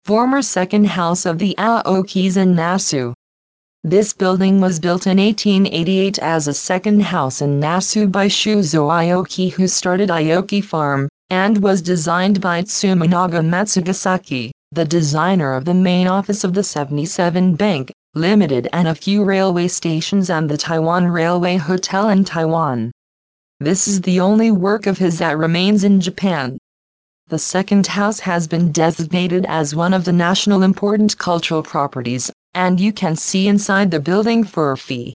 former second house of the Aokis in Nasu. This building was built in 1888 as a second house in Nasu by Shuzo Aoki, who started Aoki Farm, and was designed by Tsuminaga Matsugasaki, the designer of the main office of the 77 Bank, Limited, and a few railway stations and the Taiwan Railway Hotel in Taiwan. This is the only work of his that remains in Japan. The second house has been designated as one of the national important cultural properties, and you can see inside the building for a fee.